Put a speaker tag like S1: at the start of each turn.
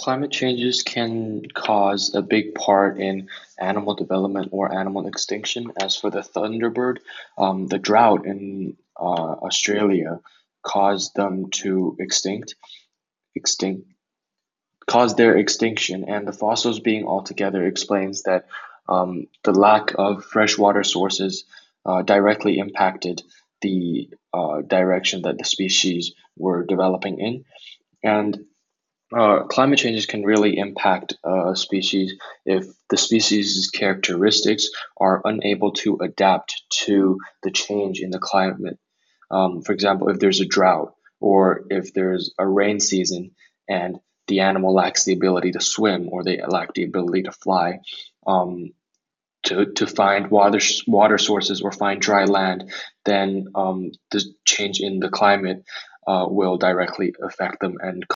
S1: Climate changes can cause a big part in animal development or animal extinction. As for the thunderbird, the drought in Australia caused them to extinct, caused their extinction, and the fossils being altogether explains that the lack of freshwater sources directly impacted the direction that the species were developing in. And climate changes can really impact a species if the species' characteristics are unable to adapt to the change in the climate. For example, if there's a drought or if there's a rain season and the animal lacks the ability to swim or they lack the ability to fly, um, to find water sources or find dry land, then the change in the climate will directly affect them and